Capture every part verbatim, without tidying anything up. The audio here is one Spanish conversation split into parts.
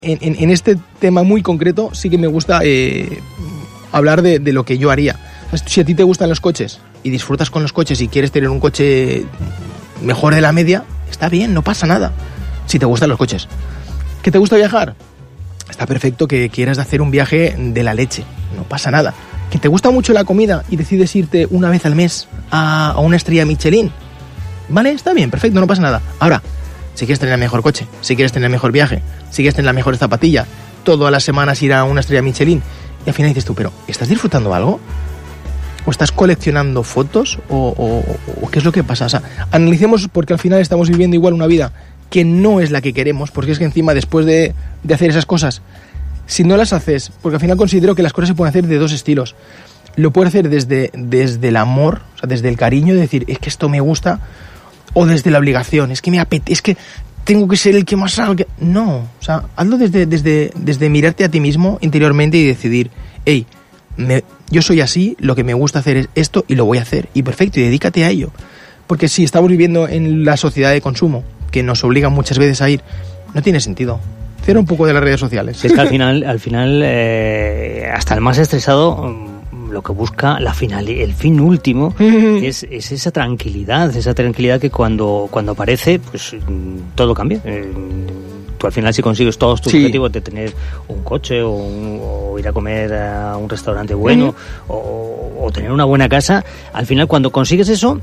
En, en, en este tema muy concreto sí que me gusta eh, hablar de, de lo que yo haría. Si a ti te gustan los coches y disfrutas con los coches y quieres tener un coche mejor de la media, está bien, no pasa nada. Si te gustan los coches. ¿Que te gusta viajar? Está perfecto que quieras hacer un viaje de la leche, no pasa nada. ¿Que te gusta mucho la comida y decides irte una vez al mes a, a una estrella Michelin? Vale, está bien, perfecto, no pasa nada. Ahora, si quieres tener el mejor coche, si quieres tener el mejor viaje, si quieres tener las mejores zapatillas, todas las semanas ir a una estrella Michelin, y al final dices tú, pero ¿estás disfrutando algo? ¿O estás coleccionando fotos? ¿O, o, o qué es lo que pasa? O sea, analicemos, porque al final estamos viviendo igual una vida que no es la que queremos, porque es que encima después de, de hacer esas cosas, si no las haces, porque al final considero que las cosas se pueden hacer de dos estilos. Lo puedes hacer desde, desde el amor, o sea, desde el cariño, de decir, es que esto me gusta, o desde la obligación, es que me apetece, es que tengo que ser el que más haga. No, o sea, hazlo desde, desde, desde mirarte a ti mismo interiormente y decidir, hey, me, yo soy así, lo que me gusta hacer es esto y lo voy a hacer, y perfecto, y dedícate a ello. Porque si estamos viviendo en la sociedad de consumo, que nos obliga muchas veces a ir, no tiene sentido. Cierra un poco de las redes sociales. Es que al final, al final eh, hasta el más estresado, lo que busca la final, el fin último es, es esa tranquilidad, esa tranquilidad que cuando, cuando aparece, pues todo cambia. Eh, tú al final, si consigues todos tus sí. objetivos de tener un coche o, un, o ir a comer a un restaurante bueno uh-huh. o, o tener una buena casa, al final cuando consigues eso,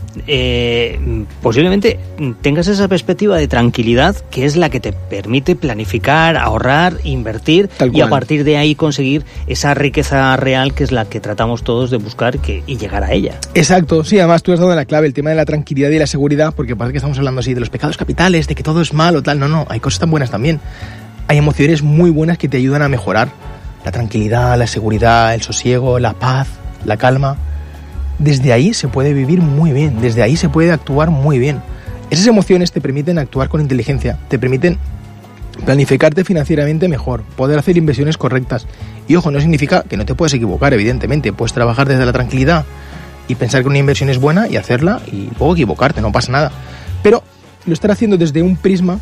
eh, posiblemente tengas esa perspectiva de tranquilidad que es la que te permite planificar, ahorrar, invertir y a partir de ahí conseguir esa riqueza real que es la que tratamos todos de buscar que, y llegar a ella. Exacto, sí, además tú has dado la clave, el tema de la tranquilidad y la seguridad, porque parece que estamos hablando así de los pecados capitales, de que todo es malo, tal, no, no, hay cosas tan buenas también. Hay emociones muy buenas que te ayudan a mejorar. La tranquilidad, la seguridad, el sosiego, la paz, la calma. Desde ahí se puede vivir muy bien, desde ahí se puede actuar muy bien. Esas emociones te permiten actuar con inteligencia, te permiten planificarte financieramente mejor, poder hacer inversiones correctas. Y ojo, no significa que no te puedes equivocar, evidentemente. Puedes trabajar desde la tranquilidad y pensar que una inversión es buena y hacerla y luego equivocarte, no pasa nada. Pero lo estar haciendo desde un prisma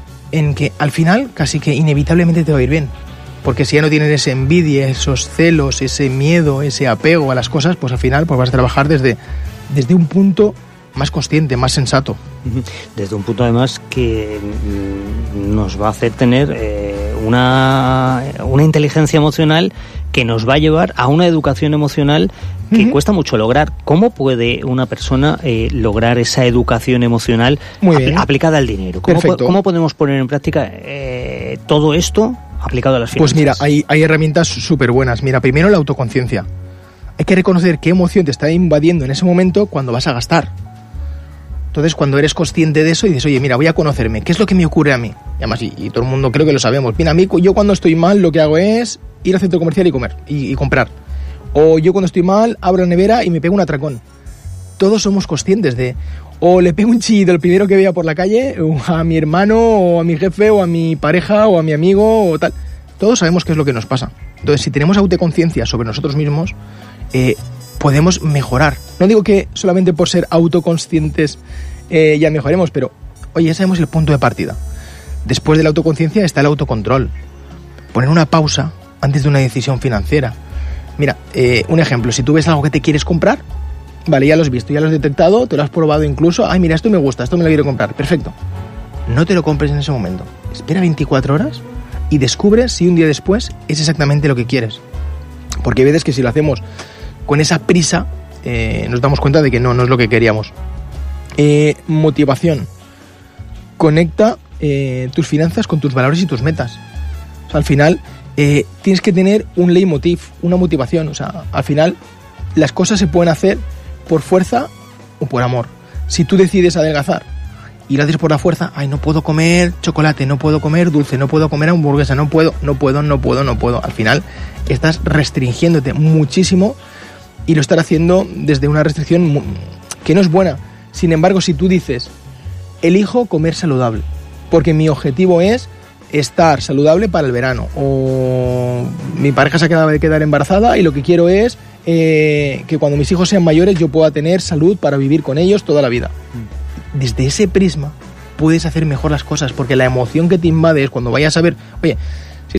en que al final casi que inevitablemente te va a ir bien. Porque si ya no tienes esa envidia, esos celos, ese miedo, ese apego a las cosas, pues al final pues vas a trabajar desde, desde un punto más consciente, más sensato. Desde un punto además que nos va a hacer tener eh, una, una inteligencia emocional que nos va a llevar a una educación emocional que uh-huh. cuesta mucho lograr. ¿Cómo puede una persona eh, lograr esa educación emocional apl- aplicada al dinero? ¿Cómo, po- ¿Cómo podemos poner en práctica eh, todo esto aplicado a las finanzas? Pues mira, hay, hay herramientas súper buenas. Mira, primero la autoconciencia. Hay que reconocer qué emoción te está invadiendo en ese momento cuando vas a gastar. Entonces, cuando eres consciente de eso y dices, oye, mira, voy a conocerme, ¿qué es lo que me ocurre a mí? Y además, y, y todo el mundo creo que lo sabemos. Mira, a mí, yo cuando estoy mal, lo que hago es ir al centro comercial y comer, y, y comprar. O yo cuando estoy mal, abro la nevera y me pego un atracón. Todos somos conscientes de... O le pego un chillido el primero que vea por la calle, o a mi hermano, o a mi jefe, o a mi pareja, o a mi amigo, o tal. Todos sabemos qué es lo que nos pasa. Entonces, si tenemos autoconciencia sobre nosotros mismos, eh, podemos mejorar. No digo que solamente por ser autoconscientes eh, ya mejoremos, pero, oye, ya sabemos el punto de partida. Después de la autoconciencia está el autocontrol. Poner una pausa antes de una decisión financiera. Mira, eh, un ejemplo, si tú ves algo que te quieres comprar, vale, ya lo has visto, ya lo has detectado, te lo has probado incluso, ay, mira, esto me gusta, esto me lo quiero comprar, perfecto. No te lo compres en ese momento. Espera veinticuatro horas y descubres si un día después es exactamente lo que quieres. Porque hay veces que si lo hacemos con esa prisa, eh, nos damos cuenta de que no, no es lo que queríamos. Eh, motivación. Conecta eh, tus finanzas con tus valores y tus metas. O sea, al final eh, tienes que tener un leitmotiv, una motivación. O sea, al final las cosas se pueden hacer por fuerza o por amor. Si tú decides adelgazar y lo haces por la fuerza, ay, no puedo comer chocolate, no puedo comer dulce, no puedo comer hamburguesa, no puedo, no puedo, no puedo, no puedo. Al final estás restringiéndote muchísimo y lo estás haciendo desde una restricción que no es buena. Sin embargo, si tú dices, elijo comer saludable, porque mi objetivo es estar saludable para el verano, o mi pareja se acaba de quedar embarazada y lo que quiero es eh, que cuando mis hijos sean mayores yo pueda tener salud para vivir con ellos toda la vida. Desde ese prisma puedes hacer mejor las cosas, porque la emoción que te invade es cuando vayas a ver, oye,